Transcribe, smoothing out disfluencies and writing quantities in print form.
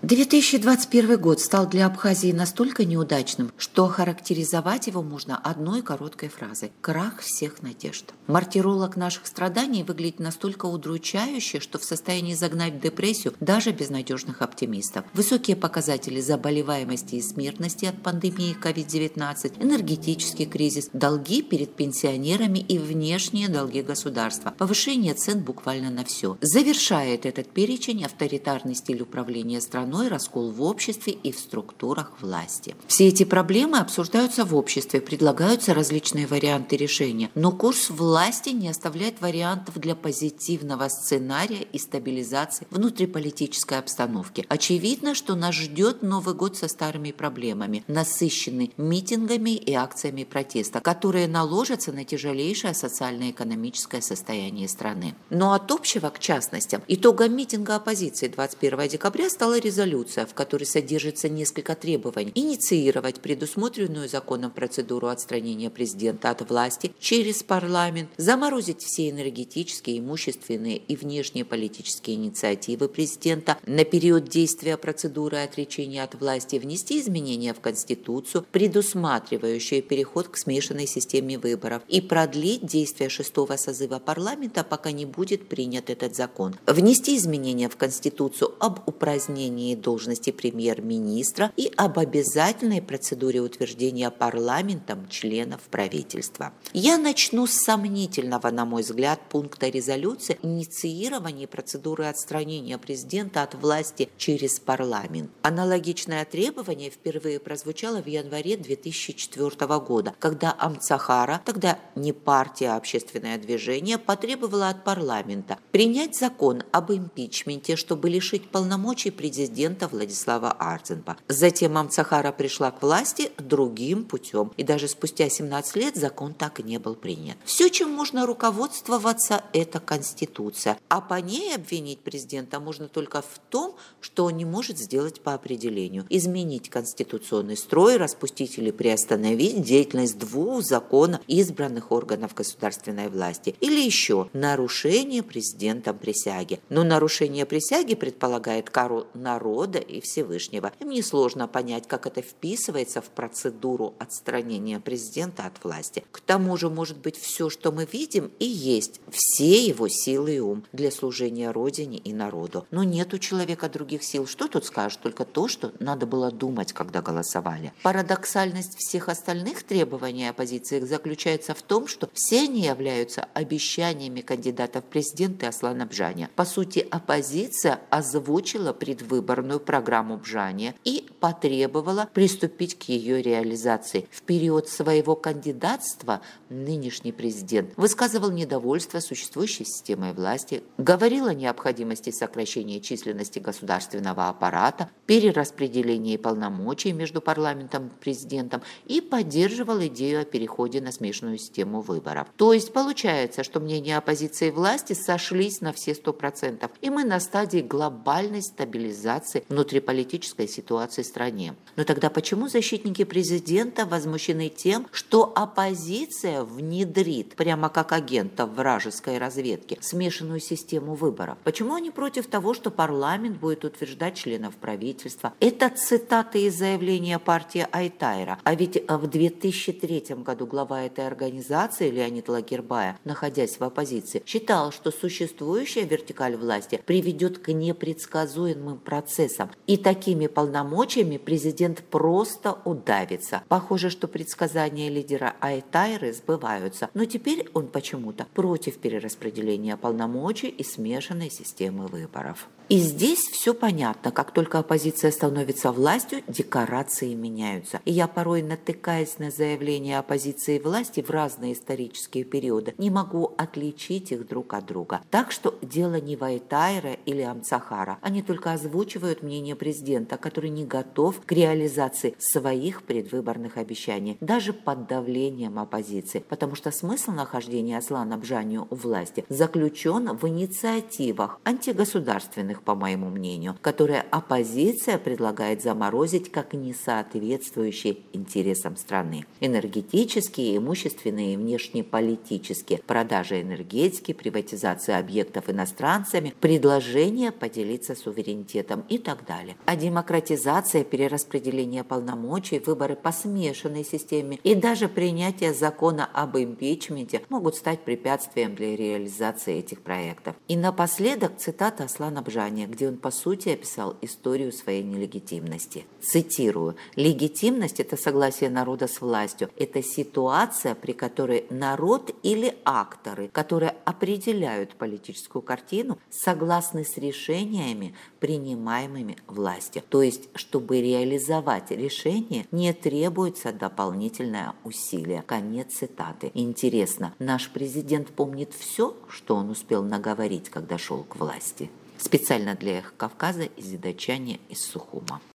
2021 год стал для Абхазии настолько неудачным, что охарактеризовать его можно одной короткой фразой – крах всех надежд. Мартиролог наших страданий выглядит настолько удручающе, что в состоянии загнать в депрессию даже безнадежных оптимистов. Высокие показатели заболеваемости и смертности от пандемии COVID-19, энергетический кризис, долги перед пенсионерами и внешние долги государства, повышение цен буквально на все. Завершает этот перечень авторитарный стиль управления страной, раскол в обществе и в структурах власти. Все эти проблемы обсуждаются в обществе, предлагаются различные варианты решения, но курс власти не оставляет вариантов для позитивного сценария и стабилизации внутриполитической обстановки. Очевидно, что нас ждет Новый год со старыми проблемами, насыщенный митингами и акциями протеста, которые наложатся на тяжелейшее социально-экономическое состояние страны. Но от общего к частностям. Итогом митинга оппозиции 21 декабря стала резолюция, в которой содержится несколько требований: инициировать предусмотренную законом процедуру отстранения президента от власти через парламент, заморозить все энергетические, имущественные и внешние политические инициативы президента на период действия процедуры отречения от власти, внести изменения в Конституцию, предусматривающие переход к смешанной системе выборов, и продлить действие 6-го созыва парламента, пока не будет принят этот закон, внести изменения в Конституцию об упразднении должности премьер-министра и об обязательной процедуре утверждения парламентом членов правительства. Я начну с сомнительного, на мой взгляд, пункта резолюции инициирования процедуры отстранения президента от власти через парламент. Аналогичное требование впервые прозвучало в январе 2004 года, когда Амцахара, тогда не партия, а общественное движение, потребовала от парламента принять закон об импичменте, чтобы лишить полномочий президента Владислава Ардзенпа. Затем Амцахара пришла к власти другим путем, и даже спустя 17 лет закон так и не был принят. Все, чем можно руководствоваться, это Конституция, а по ней обвинить президента можно только в том, что он не может сделать по определению: изменить конституционный строй, распустить или приостановить деятельность двух законно избранных органов государственной власти, или еще нарушение президентом присяги. Но нарушение присяги предполагает кару народа и Всевышнего. Им несложно понять, как это вписывается в процедуру отстранения президента от власти. К тому же, может быть, все, что мы видим, и есть все его силы и ум для служения Родине и народу. Но нет у человека других сил. Что тут скажешь? Только то, что надо было думать, когда голосовали. Парадоксальность всех остальных требований оппозиции заключается в том, что все они являются обещаниями кандидатов в президенты Аслана Бжаня. По сути, оппозиция озвучила предвыборную программу Бжаня и потребовала приступить к ее реализации. В период своего кандидатства нынешний президент высказывал недовольство существующей системой власти, говорил о необходимости сокращения численности государственного аппарата, перераспределении полномочий между парламентом и президентом и поддерживал идею о переходе на смешанную систему выборов. То есть получается, что мнения оппозиции и власти сошлись на все 100%, и мы на стадии глобальной стабилизации внутриполитической ситуации в стране. Но тогда почему защитники президента возмущены тем, что оппозиция внедрит, прямо как агентов вражеской разведки, смешанную систему выборов? Почему они против того, что парламент будет утверждать членов правительства? Это цитаты из заявления партии Айтайра. А ведь в 2003 году глава этой организации Леонид Лагербаев, находясь в оппозиции, считал, что существующая вертикаль власти приведет к непредсказуемым процессам, и такими полномочиями президент просто удавится. Похоже, что предсказания лидера Айтайры сбываются, но теперь он почему-то против перераспределения полномочий и смешанной системы выборов. И здесь все понятно. Как только оппозиция становится властью, декорации меняются. И я порой, натыкаясь на заявления оппозиции и власти в разные исторические периоды, не могу отличить их друг от друга. Так что дело не в Айтайре или Амцахара. Они только озвучивают мнение президента, который не готов к реализации своих предвыборных обещаний, даже под давлением оппозиции. Потому что смысл нахождения Аслана Бжани у власти заключен в инициативах антигосударственных неэффективных, по моему мнению, которые оппозиция предлагает заморозить как не соответствующие интересам страны. Энергетические, имущественные и внешнеполитические, продажа энергетики, приватизация объектов иностранцами, предложение поделиться суверенитетом и так далее. А демократизация, перераспределение полномочий, выборы по смешанной системе и даже принятие закона об импичменте могут стать препятствием для реализации этих проектов. И напоследок цитата Аслана Бжания, где он по сути описал историю своей нелегитимности. Цитирую: «Легитимность – это согласие народа с властью. Это ситуация, при которой народ или акторы, которые определяют политическую картину, согласны с решениями, принимаемыми властью». То есть, чтобы реализовать решение, не требуется дополнительное усилие. Конец цитаты. Интересно, наш президент помнит все, что он успел наговорить, когда шел к власти? Специально для «Эхо Кавказа» из Дачани из Сухума.